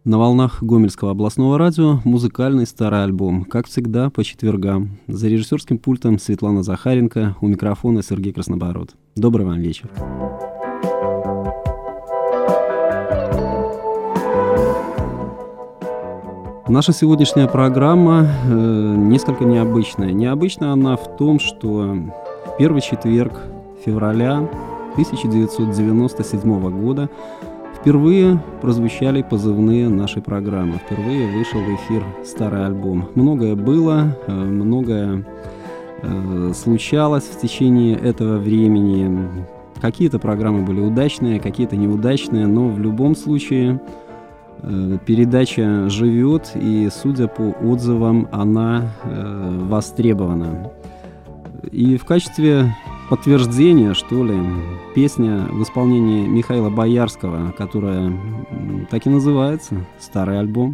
На волнах Гомельского областного радио музыкальный старый альбом, как всегда, по четвергам. За режиссерским пультом Светлана Захаренко, у микрофона Сергей Краснобород. Добрый вам вечер. Наша сегодняшняя программа несколько необычная. Необычна она в том, что в первый четверг февраля 1997 года впервые прозвучали позывные нашей программы. Впервые вышел в эфир старый альбом. Многое было, многое случалось в течение этого времени. Какие-то программы были удачные, какие-то неудачные, но в любом случае передача живет, и, судя по отзывам, она востребована. И в качестве подтверждения, что ли, песня в исполнении Михаила Боярского, которая так и называется «Старый альбом».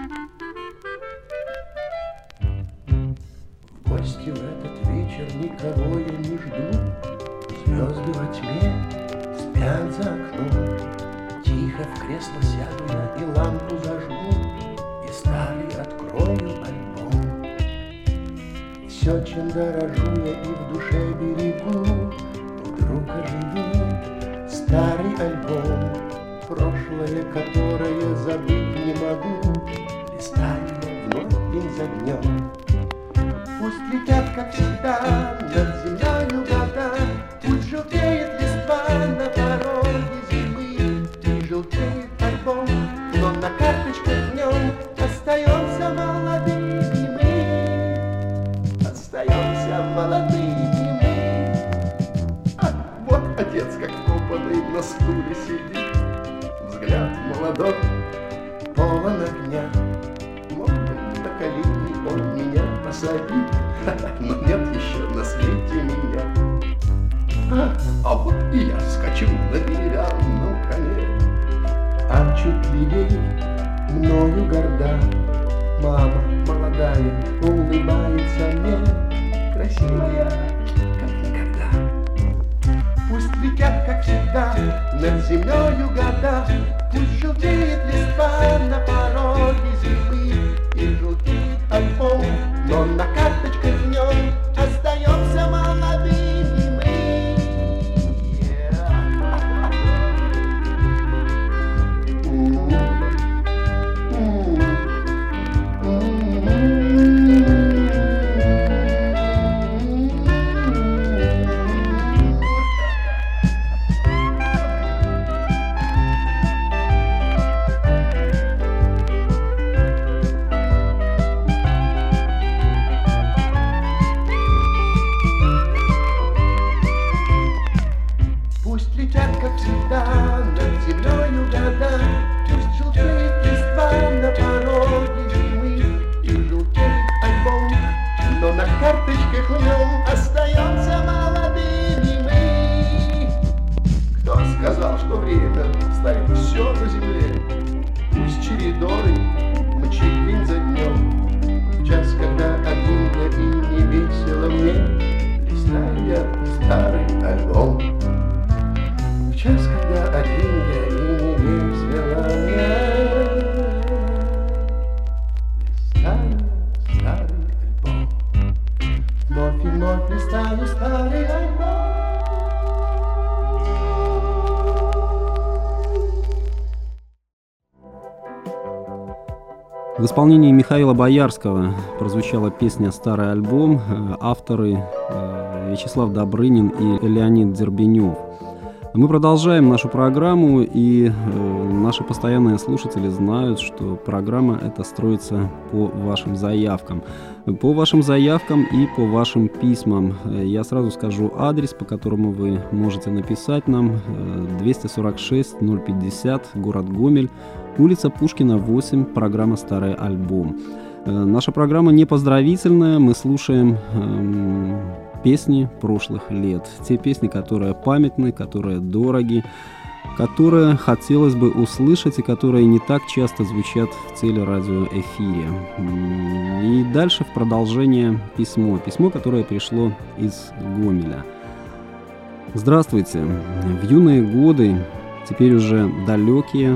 В гости в этот вечер никого я не жду. Звезды во тьме спят за окном. Тихо в кресло сяду я и лампу зажгу, и старый открою альбом. Все, чем дорожу я и в душе берегу, вдруг оживит старый альбом. Прошлое, которое забыть не могу, листаю я вновь день за днем. Пусть летят, как всегда, над землею года, пусть желтеет листва на пороге зимы, и желтеет альбом, но на карточках в нем остаемся молодыми мы. Остаемся молодыми мы. Вот отец, как вкопанный на стуле сидит, взгляд молодой, полон огня. Мог бы на колени он меня посадить, но нет еще на свете меня. А вот и я скачу на деревянном коне, а чуть левей мною горда мама молодая улыбается мне, красивая, как никогда. Пусть летят, как всегда, над землею года, пусть желтеет листва на пороге зимы, и желтеет альбом, но на карточках в нем остаемся молодыми мы. В исполнении Михаила Боярского прозвучала песня «Старый альбом», авторы Вячеслав Добрынин и Леонид Дербенев. Мы продолжаем нашу программу, и наши постоянные слушатели знают, что программа эта строится по вашим заявкам. По вашим заявкам и по вашим письмам. Я сразу скажу адрес, по которому вы можете написать нам. 246-050, город Гомель, улица Пушкина, 8, программа «Старый альбом». Наша программа не поздравительная, мы слушаем песни прошлых лет. Те песни, которые памятны, которые дороги, которые хотелось бы услышать и которые не так часто звучат в телерадиоэфире. И дальше в продолжение письмо. Письмо, которое пришло из Гомеля. Здравствуйте. В юные годы, теперь уже далекие,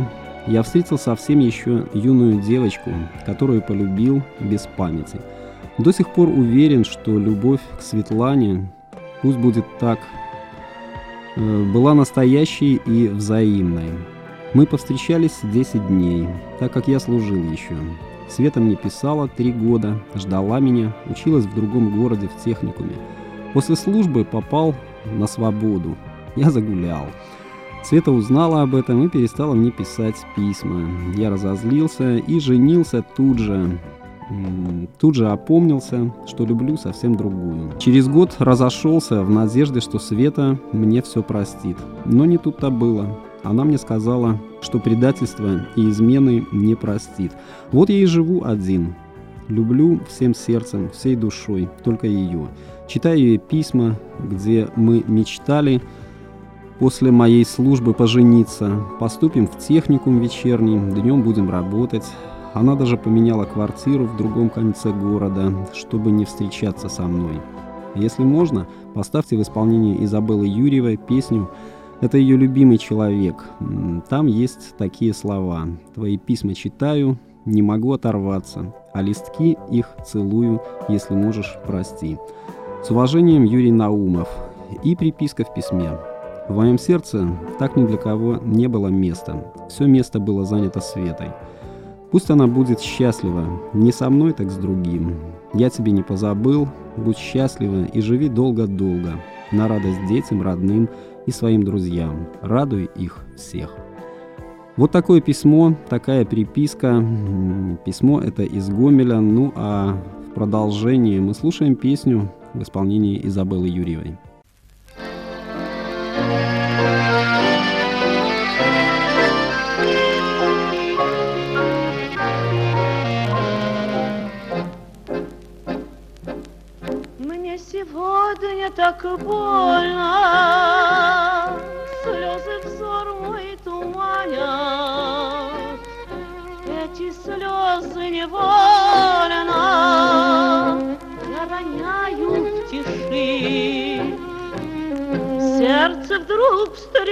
я встретил совсем еще юную девочку, которую полюбил без памяти. До сих пор уверен, что любовь к Светлане, пусть будет так, была настоящей и взаимной. Мы повстречались 10 дней, так как я служил еще. Света мне писала 3 года, ждала меня, училась в другом городе в техникуме. После службы попал на свободу. Я загулял. Света узнала об этом и перестала мне писать письма. Я разозлился и женился тут же. Тут же опомнился, что люблю совсем другую. Через год разошелся в надежде, что Света мне все простит. Но не тут-то было. Она мне сказала, что предательство и измены не простит. Вот я и живу один. Люблю всем сердцем, всей душой, только ее. Читаю ей письма, где мы мечтали после моей службы пожениться. Поступим в техникум вечерний, днем будем работать. Она даже поменяла квартиру в другом конце города, чтобы не встречаться со мной. Если можно, поставьте в исполнении Изабеллы Юрьевой песню «Это ее любимый человек». Там есть такие слова: «Твои письма читаю, не могу оторваться, а листки их целую, если можешь, прости». С уважением, Юрий Наумов. И приписка в письме: «В моем сердце так ни для кого не было места. Все место было занято Светой. Пусть она будет счастлива, не со мной, так с другим. Я тебе не позабыл, будь счастлива и живи долго-долго, на радость детям, родным и своим друзьям. Радуй их всех». Вот такое письмо, такая приписка. Письмо это из Гомеля. Ну а в продолжении мы слушаем песню в исполнении Изабеллы Юрьевой. Мне сегодня так больно, слезы взор мой туманят, эти слезы невольно я роняю в тиши. Сердце вдруг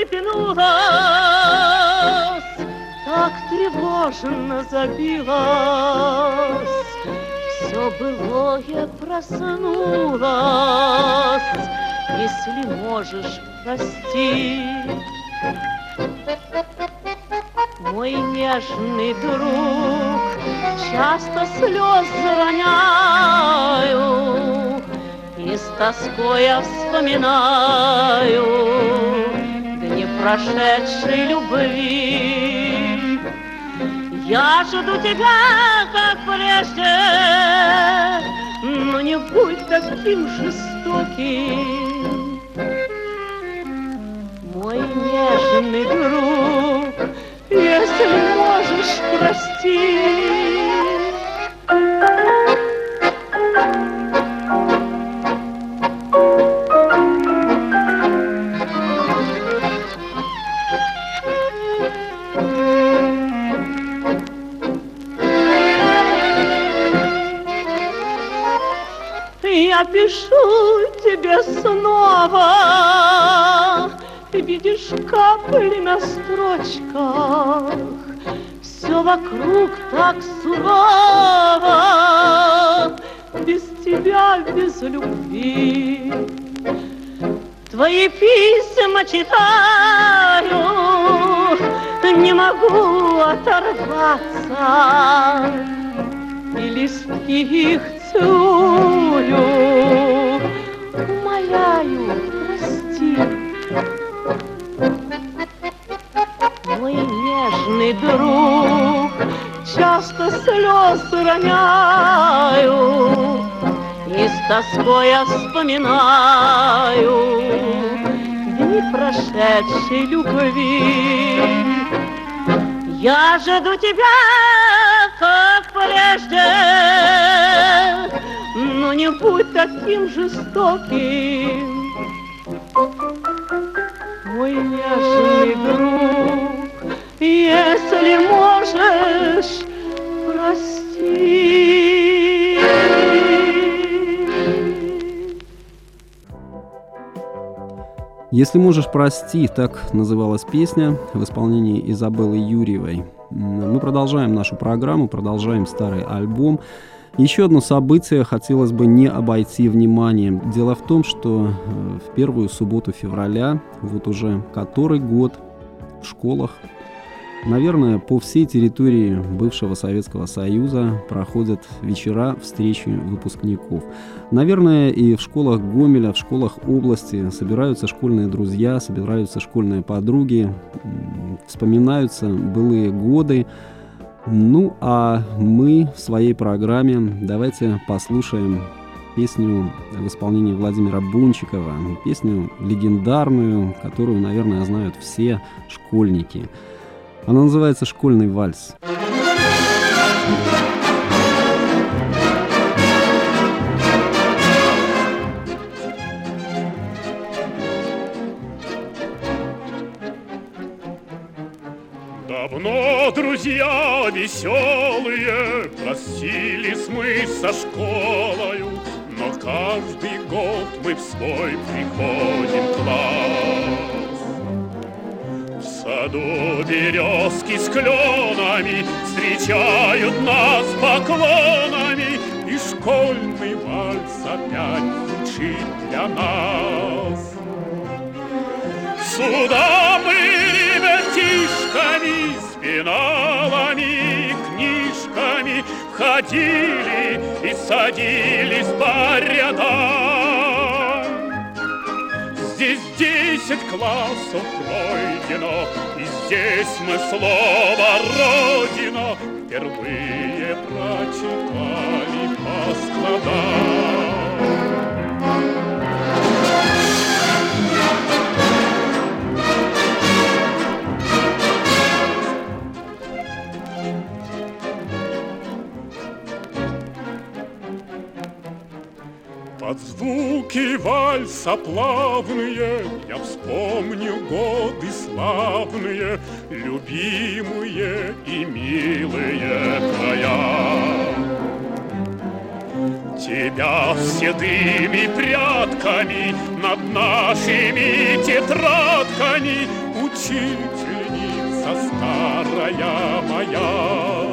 встрепенулось, так тревожно забилось. Все былое проснулось, если можешь, прости. Мой нежный друг, часто слезы роняю, и с тоской я вспоминаю дни прошедшей любви. Я жду тебя, как прежде, но не будь таким жестоким. Мой нежный друг, если можешь, прости. Я пишу тебе снова, видишь капли на строчках, все вокруг так сурово, без тебя, без любви. Твои письма читаю, не могу оторваться, и листки их целую, умоляю, прости. Мой нежный друг, часто слезы роняю, и с тоской я вспоминаю дни прошедшей любви. Я жду тебя, как прежде, но не будь таким жестоким. Мой нежный друг, если можешь, прости. «Если можешь, прости» — так называлась песня в исполнении Изабеллы Юрьевой. Мы продолжаем нашу программу, продолжаем старый альбом. Еще одно событие хотелось бы не обойти вниманием. Дело в том, что в первую субботу февраля, вот уже который год, в школах, наверное, по всей территории бывшего Советского Союза проходят вечера встречи выпускников. Наверное, и в школах Гомеля, в школах области собираются школьные друзья, собираются школьные подруги, вспоминаются былые годы. Ну, а мы в своей программе давайте послушаем песню в исполнении Владимира Бунчикова, песню легендарную, которую, наверное, знают все школьники. Она называется «Школьный вальс». Давно, друзья веселые, простились мы со школою, но каждый год мы в свой приходим класс. В саду березки с кленами встречают нас поклонами, и школьный вальс опять звучит для нас. Сюда мы ребятишками с пеналами, книжками ходили и садились по рядам. Здесь 10 классов пройдено, и здесь мы слово «Родина» впервые прочитали по складам. Под звуки вальса плавные я вспомню годы славные, любимые и милые края. Тебя с седыми прядками над нашими тетрадками, учительница старая моя.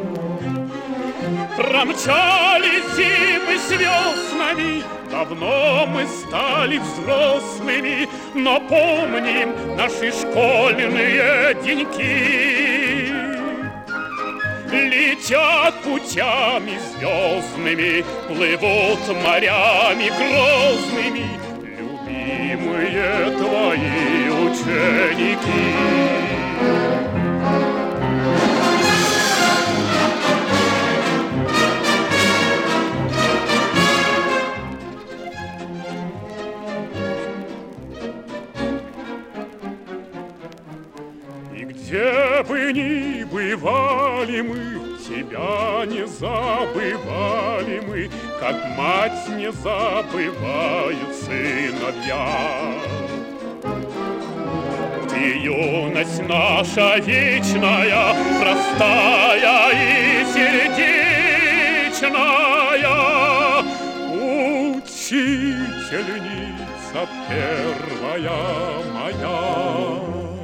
Промчались зимы с веснами, давно мы стали взрослыми, но помним наши школьные деньки. Летят путями звездными, плывут морями грозными, любимые твои ученики. Где бы ни бывали мы, тебя не забывали мы, как мать не забывают сыновья. Ты, юность наша вечная, простая и сердечная, учительница первая моя.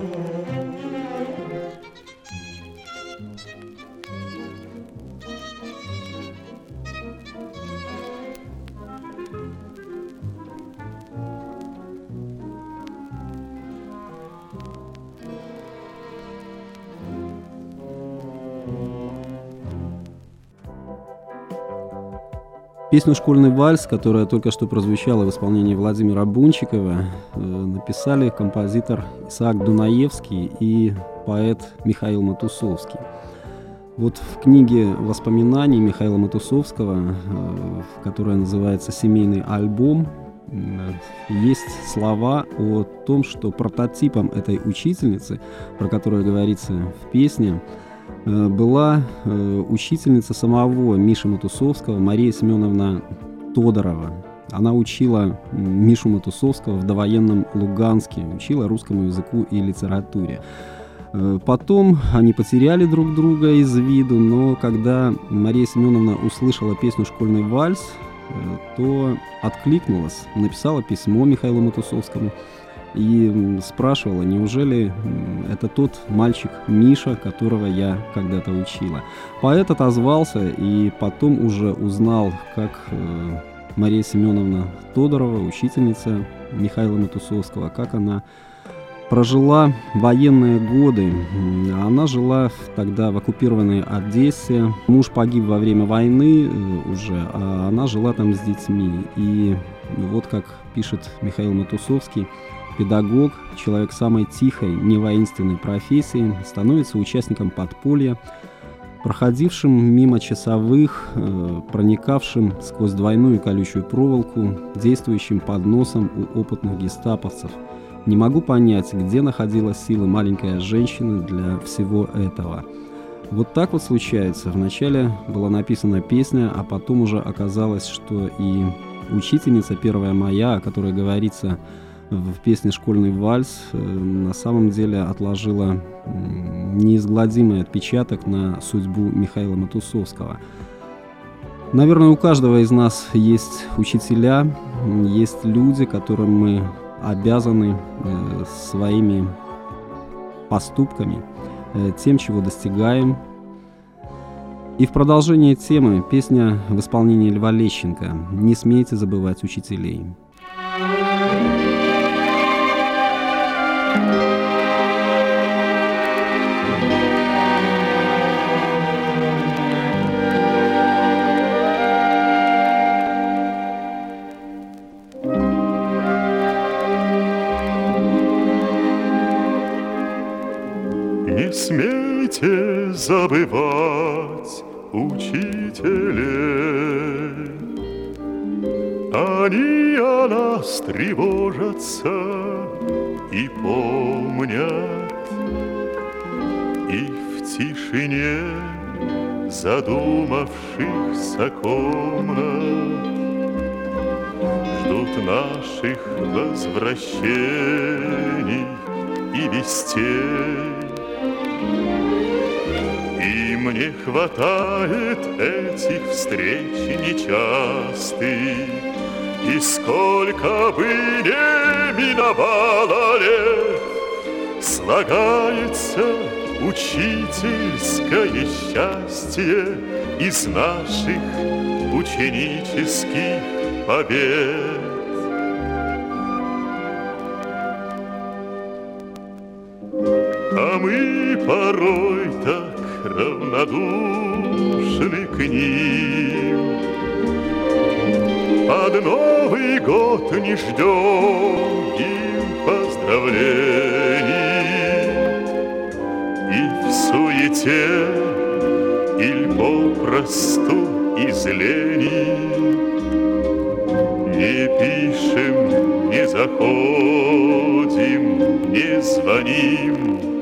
Песню «Школьный вальс», которая только что прозвучала в исполнении Владимира Бунчикова, написали композитор Исаак Дунаевский и поэт Михаил Матусовский. Вот в книге воспоминаний Михаила Матусовского, которая называется «Семейный альбом», есть слова о том, что прототипом этой учительницы, про которую говорится в песне, была учительница самого Миши Матусовского, Мария Семеновна Тодорова. Она учила Мишу Матусовского в довоенном Луганске, учила русскому языку и литературе. Потом они потеряли друг друга из виду, но когда Мария Семеновна услышала песню «Школьный вальс», то откликнулась, написала письмо Михаилу Матусовскому и спрашивала, неужели это тот мальчик Миша, которого я когда-то учила. Поэт отозвался, и потом уже узнал, как Мария Семеновна Тодорова, учительница Михаила Матусовского, как она прожила военные годы. Она жила тогда в оккупированной Одессе. Муж погиб во время войны уже, а она жила там с детьми. И вот как пишет Михаил Матусовский, педагог, человек самой тихой, невоинственной профессии, становится участником подполья, проходившим мимо часовых, проникавшим сквозь двойную колючую проволоку, действующим под носом у опытных гестаповцев. Не могу понять, где находилась сила маленькая женщина для всего этого. Вот так вот случается. Вначале была написана песня, а потом уже оказалось, что и учительница первая моя, о которой говорится в песне «Школьный вальс», на самом деле отложила неизгладимый отпечаток на судьбу Михаила Матусовского. Наверное, у каждого из нас есть учителя, есть люди, которым мы обязаны своими поступками, тем, чего достигаем. И в продолжение темы песня в исполнении Льва Лещенко «Не смейте забывать учителей». Не смейте забывать учителей, они о нас тревожатся и помнят, и в тишине задумавшихся комнат ждут наших возвращений и вестей. И мне хватает этих встреч нечастых, и сколько бы не миновало лет, слагается учительское счастье из наших ученических побед. А мы порой так равнодушны к ним, под Новый год не ждем им поздравлений, и в суете или попросту из лени не пишем, не заходим, не звоним.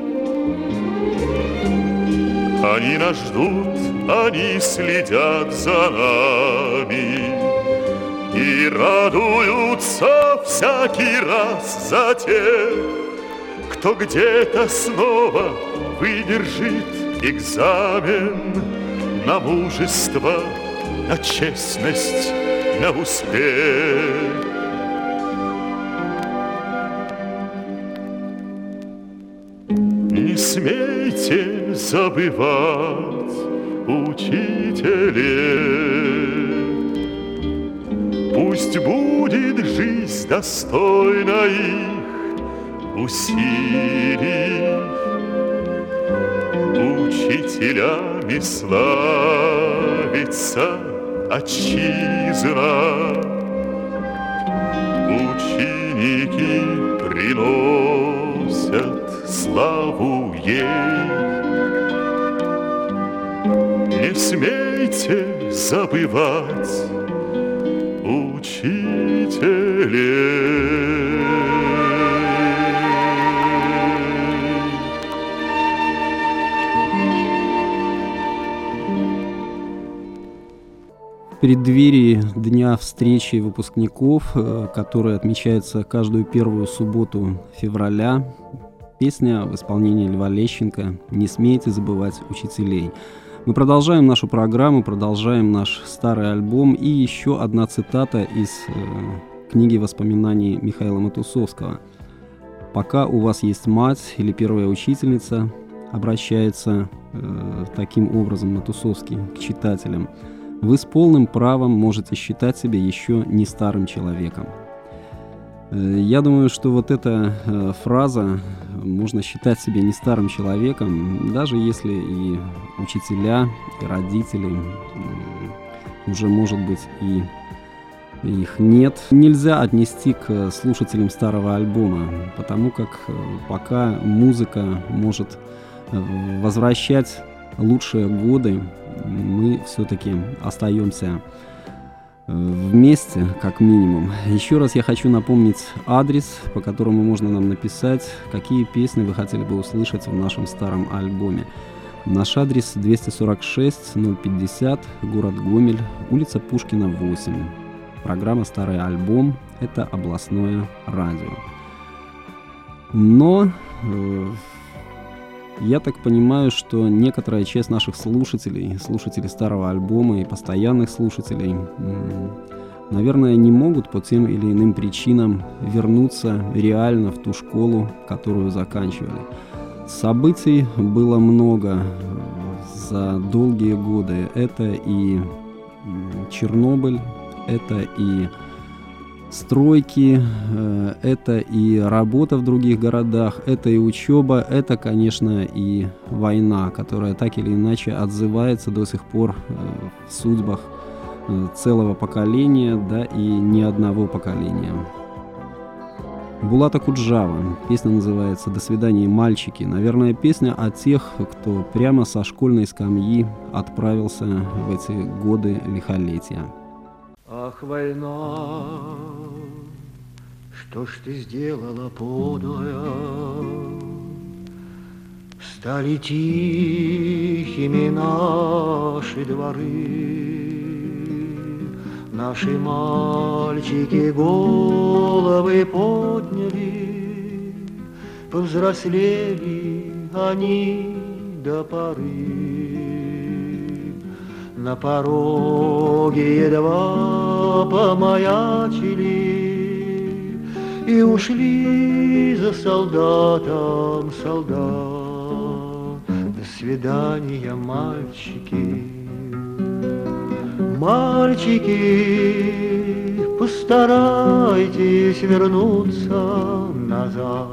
Они нас ждут, они следят за нами и радуются всякий раз за тех, кто где-то снова выдержит экзамен на мужество, на честность, на успех. Не смейте забывать учителей, пусть будет жизнь достойна их усилий. Учителями славится отчизна, ученики приносят славу ей. Не смейте забывать учителей. В преддверии Дня встречи выпускников, который отмечается каждую первую субботу февраля, песня в исполнении Льва Лещенко «Не смейте забывать учителей». Мы продолжаем нашу программу, продолжаем наш старый альбом, и еще одна цитата из книги воспоминаний Михаила Матусовского. Пока у вас есть мать или первая учительница, обращается таким образом на тусовке к читателям, вы с полным правом можете считать себя еще не старым человеком. Я думаю, что вот эта фраза «можно считать себя не старым человеком», даже если и учителя, и родители, уже, может быть, и их нет, нельзя отнести к слушателям старого альбома, потому как пока музыка может возвращать лучшие годы, мы все-таки остаемся вместе, как минимум. Еще раз я хочу напомнить адрес, по которому можно нам написать, какие песни вы хотели бы услышать в нашем старом альбоме. Наш адрес 246-050, город Гомель, улица Пушкина, 8. Программа «Старый альбом» — это областное радио. Но я так понимаю, что некоторая часть наших слушателей старого альбома и постоянных слушателей, наверное, не могут по тем или иным причинам вернуться реально в ту школу, которую заканчивали. Событий было много за долгие годы. Это и Чернобыль, это и стройки, это и работа в других городах, это и учеба, это, конечно, и война, которая так или иначе отзывается до сих пор в судьбах целого поколения, да и не одного поколения. Булат Акуджава. Песня называется «До свидания, мальчики». Наверное, песня о тех, кто прямо со школьной скамьи отправился в эти годы лихолетия. Ах, война, что ж ты сделала, подлая? Стали тихими наши дворы, наши мальчики головы подняли, повзрослели они до поры. На пороге едва помаячили и ушли за солдатом солдат. До свидания, мальчики. Мальчики, постарайтесь вернуться назад.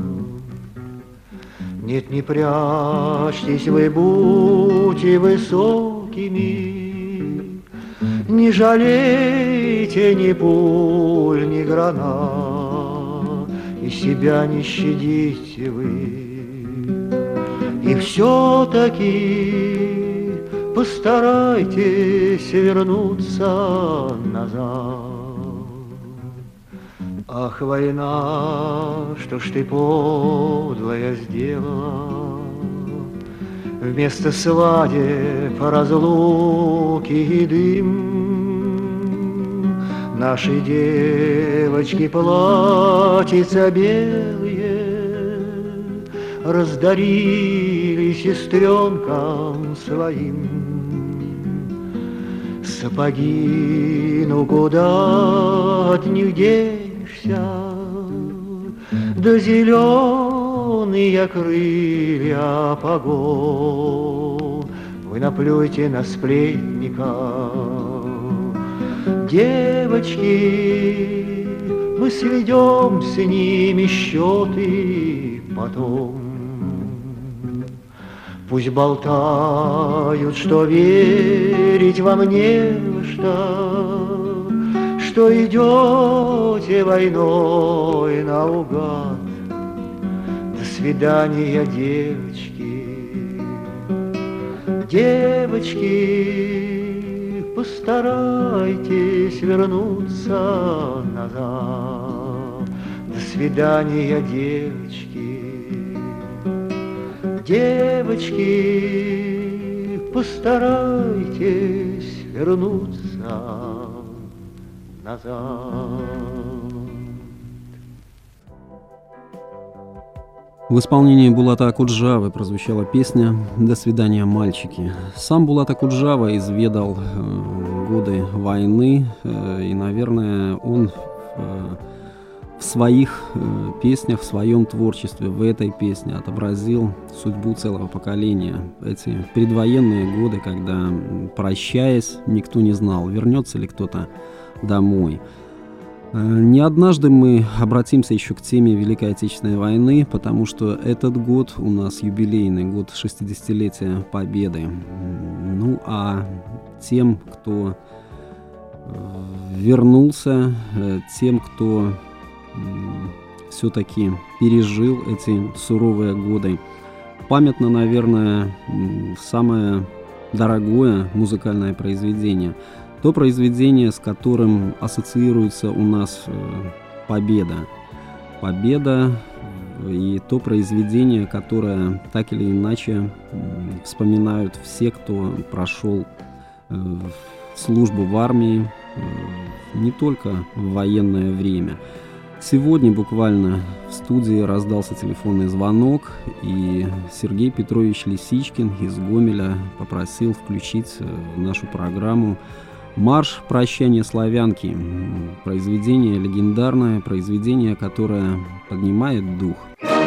Нет, не прячьтесь вы, будьте высокими, не жалейте ни пуль, ни гранат, и себя не щадите вы. И все-таки постарайтесь вернуться назад. Ах, война, что ж ты подлая сделала? Вместо свадеб, разлуки и дым наши девочки платьица белые раздарили сестренкам своим. Сапоги, ну куда от них денешься? Да зеленые крылья погон. Вы наплюйте на сплетников. Девочки, мы сведем с ними счеты потом. Пусть болтают, что верить вам не во что идете войной наугад. До свидания, девочки. Девочки, постарайтесь вернуться назад. До свидания, девочки. Девочки, постарайтесь вернуться назад. В исполнении Булата Акуджавы прозвучала песня «До свидания, мальчики». Сам Булат Акуджава изведал годы войны, и, наверное, он в своих песнях, в своем творчестве, в этой песне отобразил судьбу целого поколения. Эти предвоенные годы, когда, прощаясь, никто не знал, вернется ли кто-то домой. Не однажды мы обратимся еще к теме Великой Отечественной войны, потому что этот год у нас юбилейный, год 60-летия Победы. Ну а тем, кто вернулся, тем, кто все-таки пережил эти суровые годы, памятно, наверное, самое дорогое музыкальное произведение. То произведение, с которым ассоциируется у нас победа. Победа и то произведение, которое так или иначе вспоминают все, кто прошел службу в армии, не только в военное время. Сегодня буквально в студии раздался телефонный звонок, и Сергей Петрович Лисичкин из Гомеля попросил включить в нашу программу «Марш прощания славянки». Произведение легендарное, произведение, которое поднимает дух.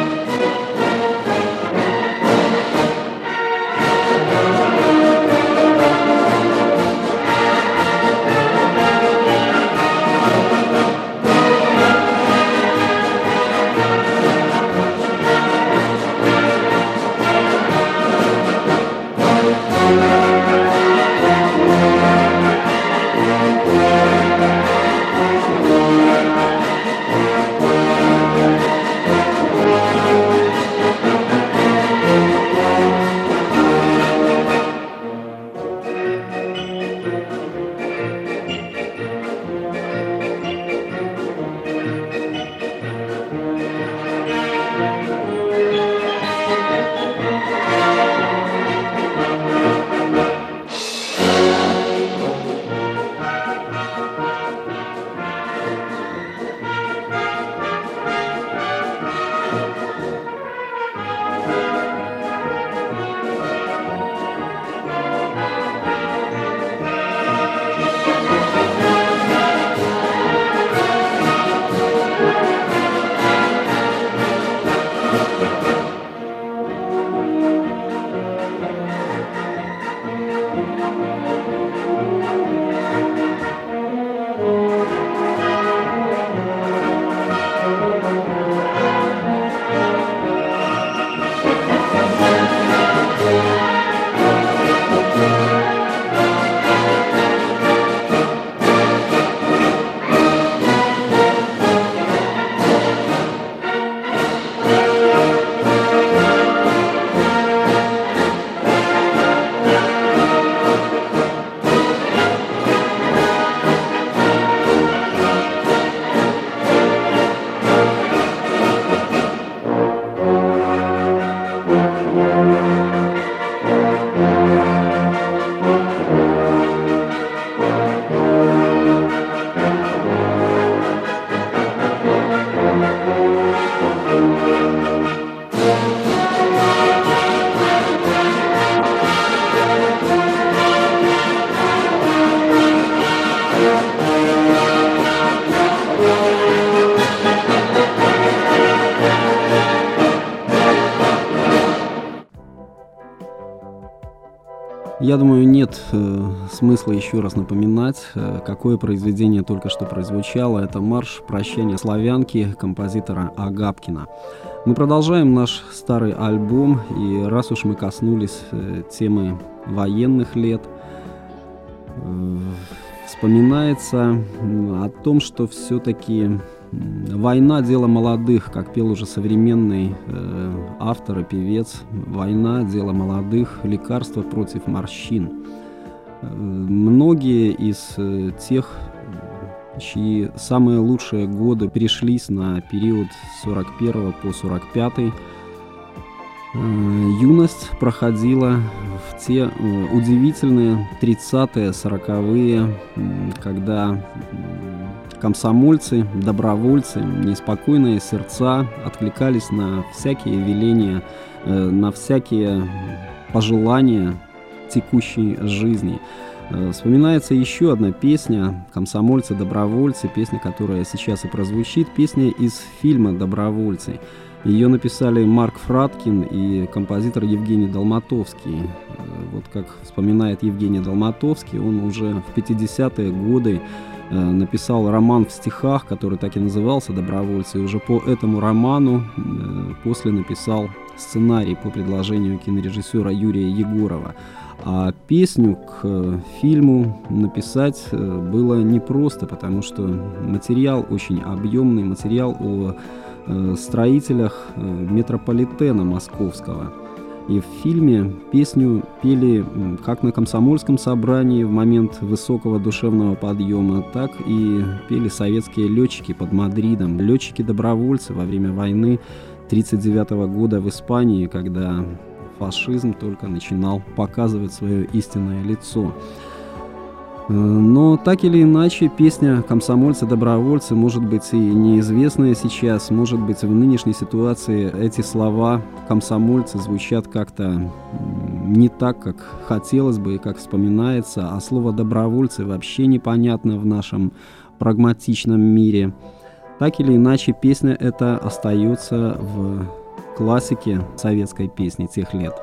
Я думаю, нет смысла еще раз напоминать, какое произведение только что прозвучало. Это «Марш прощания славянки» композитора Агапкина. Мы продолжаем наш старый альбом, и раз уж мы коснулись темы военных лет, вспоминается о том, что все-таки война – дело молодых, как пел уже современный автор и певец. Война – дело молодых, лекарство против морщин. Многие из тех, чьи самые лучшие годы пришлись на период с 41 по 45, юность проходила в те удивительные 30-е, 40-е, когда комсомольцы, добровольцы, неспокойные сердца откликались на всякие веления, на всякие пожелания текущей жизни. Вспоминается еще одна песня «Комсомольцы-добровольцы», песня, которая сейчас и прозвучит, песня из фильма «Добровольцы». Ее написали Марк Фраткин и композитор Евгений Долматовский. Вот как вспоминает Евгений Долматовский, он уже в 50-е годы написал роман в стихах, который так и назывался «Добровольцы». И уже по этому роману после написал сценарий по предложению кинорежиссера Юрия Егорова. А песню к фильму написать было непросто, потому что материал очень объемный, материал о строителях метрополитена московского. И в фильме песню пели как на комсомольском собрании в момент высокого душевного подъема, так и пели советские летчики под Мадридом, летчики-добровольцы во время войны 1939 года в Испании, когда фашизм только начинал показывать свое истинное лицо. Но так или иначе, песня «Комсомольцы-добровольцы» может быть и неизвестная сейчас, может быть в нынешней ситуации эти слова «комсомольцы» звучат как-то не так, как хотелось бы и как вспоминается, а слово «добровольцы» вообще непонятно в нашем прагматичном мире. Так или иначе, песня эта остается в классике советской песни тех лет.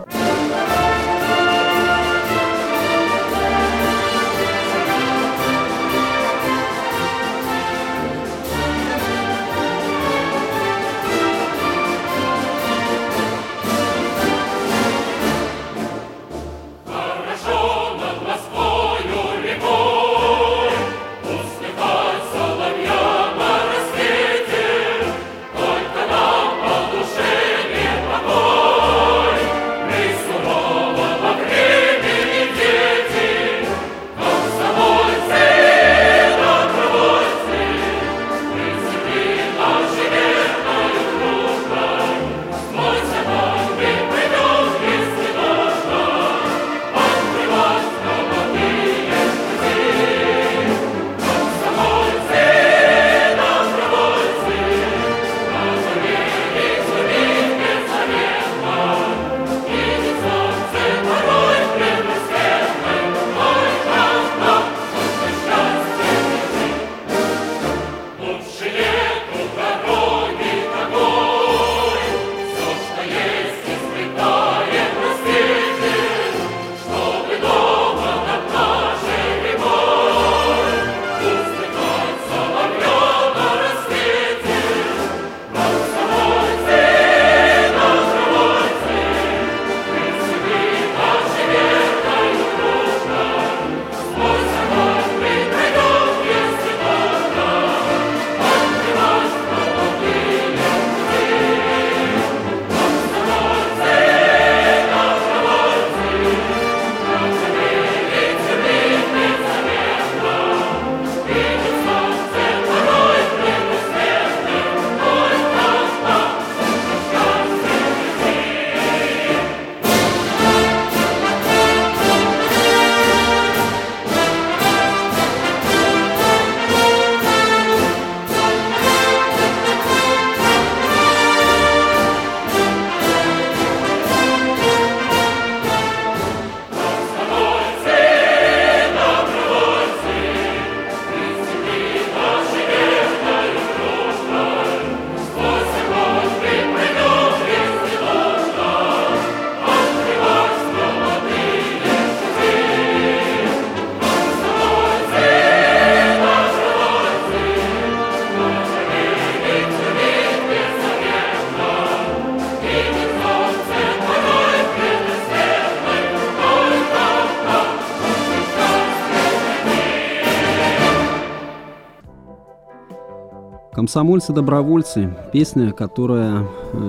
«Комсомольцы-добровольцы» — песня, которая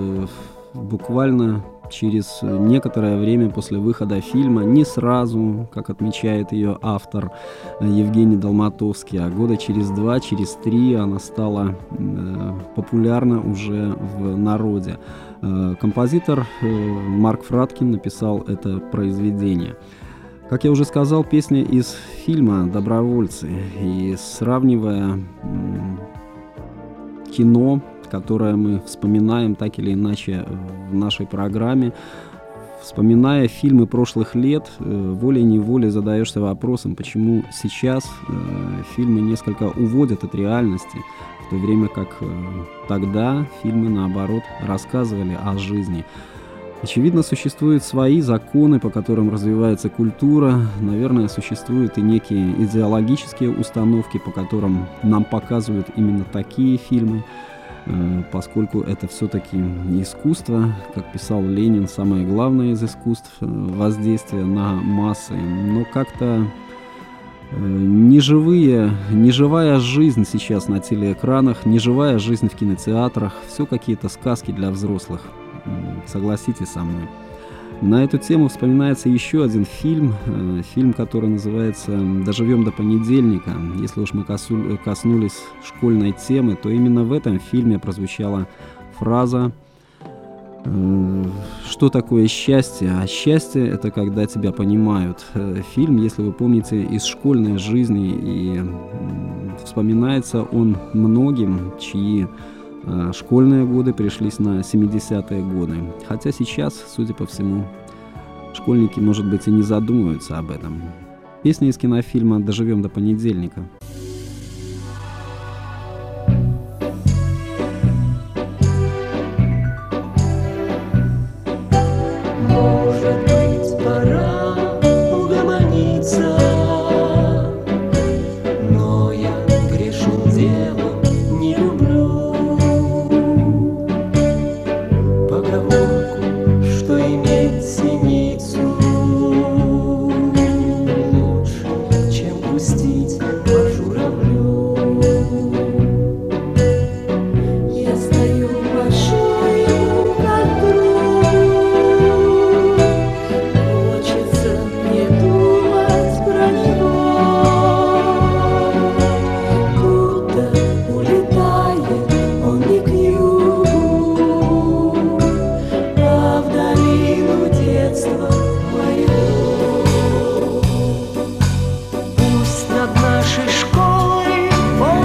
буквально через некоторое время после выхода фильма, не сразу, как отмечает ее автор Евгений Долматовский, а года через 2, через 3 она стала популярна уже в народе. Композитор Марк Фраткин написал это произведение. Как я уже сказал, песня из фильма «Добровольцы». И сравнивая кино, которое мы вспоминаем так или иначе в нашей программе, Вспоминая фильмы прошлых лет, волей-неволей задаешься вопросом, почему сейчас фильмы несколько уводят от реальности, в то время как тогда фильмы, наоборот, рассказывали о жизни. Очевидно, существуют свои законы, по которым развивается культура. Наверное, существуют и некие идеологические установки, по которым нам показывают именно такие фильмы, поскольку это все-таки искусство, как писал Ленин, самое главное из искусств – воздействие на массы. Но как-то неживая жизнь сейчас на телеэкранах, неживая жизнь в кинотеатрах, все какие-то сказки для взрослых. Согласитесь со мной. На эту тему вспоминается еще один фильм, который называется «Доживем до понедельника». Если уж мы коснулись школьной темы, то именно в этом фильме прозвучала фраза «Что такое счастье?» А счастье — это когда тебя понимают. Фильм, если вы помните, из школьной жизни, и вспоминается он многим, чьи школьные годы пришлись на 70-е годы. Хотя сейчас, судя по всему, школьники, может быть, и не задумываются об этом. Песня из кинофильма «Доживем до понедельника». Может быть, пора угомониться, но я грешу делом, не люблю поговорку, что иметь синицу лучше, чем пустить по журавлю. Я стою большой ему как друг, хочется мне думать про него, будто улетает он не к югу, а в долину детства моего. Пусть над нашей школой он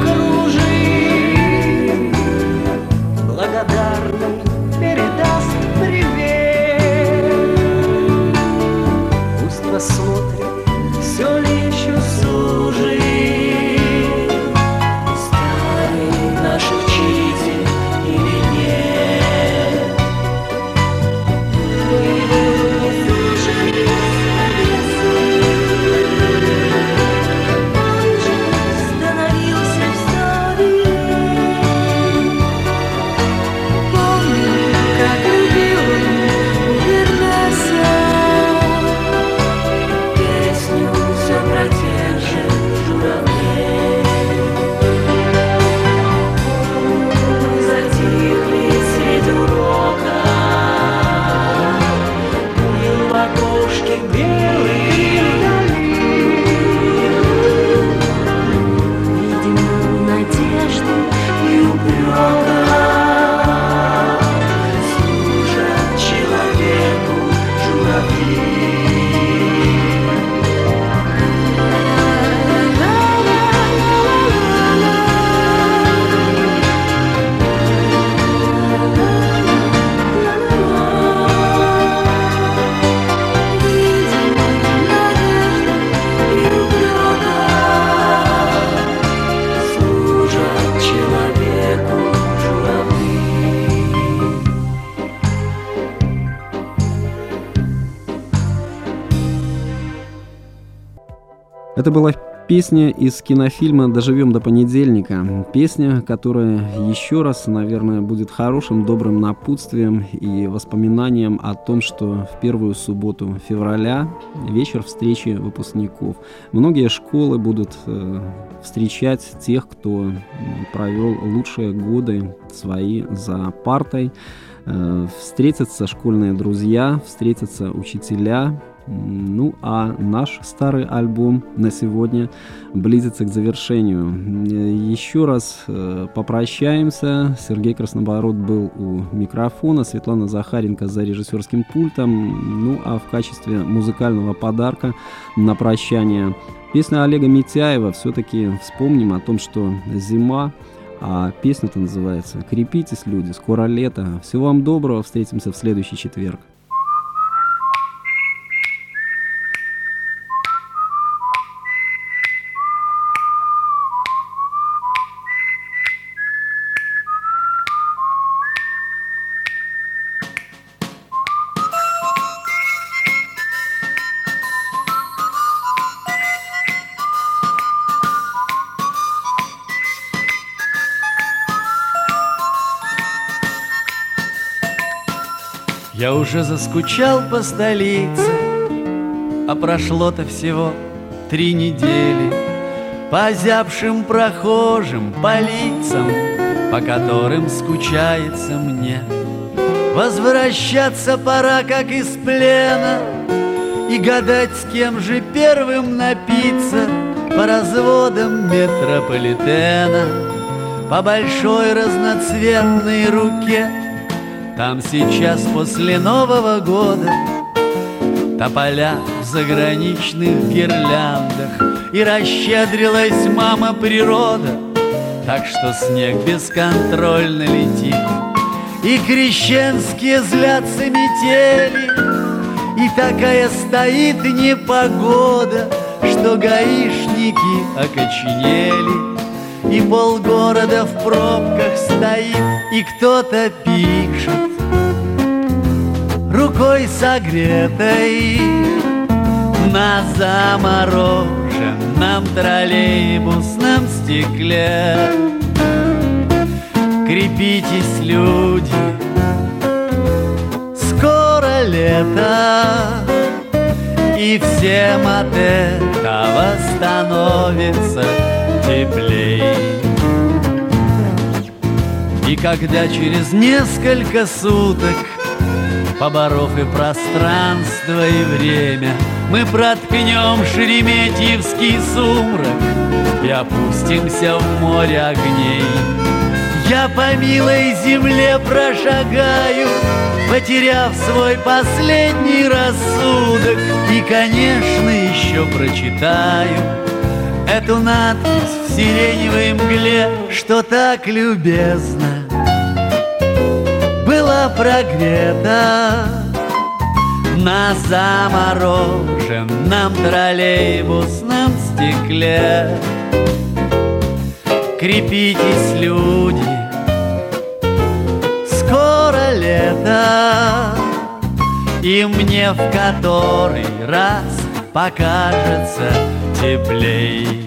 покружит, благодарный передаст привет. Пусть посмотрит, все ли еще служит старый наш учитель или нет. Мы его не слышали он же становился старее. Помню, как любил он у Вернеса песню все про тех же журавлей. Затихли средь урока, плыл в окошке белый вдали. Видим надежду и упрека, служат человеку журавли. Это была песня из кинофильма «Доживем до понедельника». Песня, которая еще раз, наверное, будет хорошим, добрым напутствием и воспоминанием о том, что в первую субботу февраля вечер встречи выпускников. Многие школы будут встречать тех, кто провел лучшие годы свои за партой. Встретятся школьные друзья, встретятся учителя. Ну, а наш старый альбом на сегодня близится к завершению. Еще раз попрощаемся. Сергей Краснобород был у микрофона, Светлана Захаренко за режиссерским пультом. Ну, а в качестве музыкального подарка на прощание песня Олега Митяева. Все-таки вспомним о том, что зима, а песня-то называется «Крепитесь, люди, скоро лето». Всего вам доброго, встретимся в следующий четверг. Я уже заскучал по столице, а прошло-то всего 3 недели. По озябшим прохожим, по лицам, по которым скучается мне. Возвращаться пора, как из плена, и гадать, с кем же первым напиться. По разводам метрополитена, по большой разноцветной руке. Там сейчас после Нового года тополя в заграничных гирляндах, и расщедрилась мама природа, так что снег бесконтрольно летит, и крещенские злятся метели, и такая стоит непогода, что гаишники окоченели, и полгорода в пробках стоит, и кто-то пишет рукой согретой на замороженном троллейбусном стекле. Крепитесь, люди, скоро лето, и всем от этого становится теплей. И когда через несколько суток, поборов и пространство, и время, мы проткнем шереметьевский сумрак и опустимся в море огней, я по милой земле прошагаю, потеряв свой последний рассудок, и, конечно, еще прочитаю эту надпись в сиреневой мгле, что так любезно была прогрета на замороженном троллейбусном стекле. Крепитесь, люди, скоро лето, и мне в который раз покажется теплей.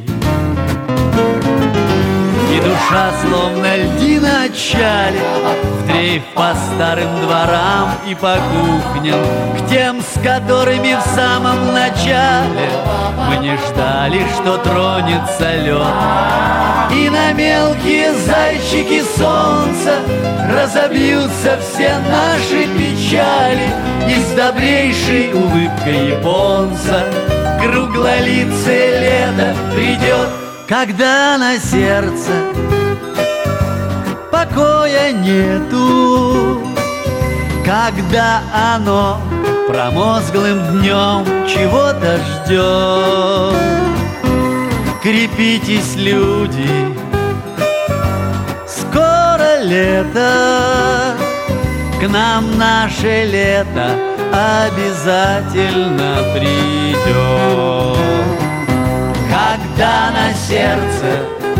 И душа, словно льдина отчали, в дрейф по старым дворам и по кухням, к тем, с которыми в самом начале мы не ждали, что тронется лед. И на мелкие зайчики солнца разобьются все наши печали, и с добрейшей улыбкой японца круглолицее лето придет, когда на сердце покоя нету, когда оно промозглым днем чего-то ждет. Крепитесь, люди, скоро лето, к нам наше лето обязательно придет. Когда на сердце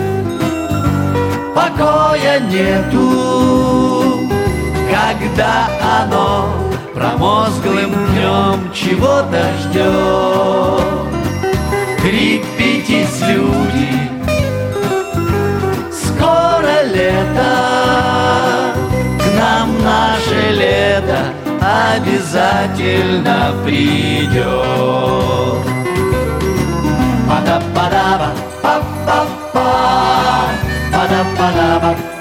покоя нету, когда оно промозглым днем чего-то ждет. Крепитесь, люди, скоро лето, к нам наше лето обязательно придет. Па-да-па-да-ба, па-па-па, па-да-па-да-ба.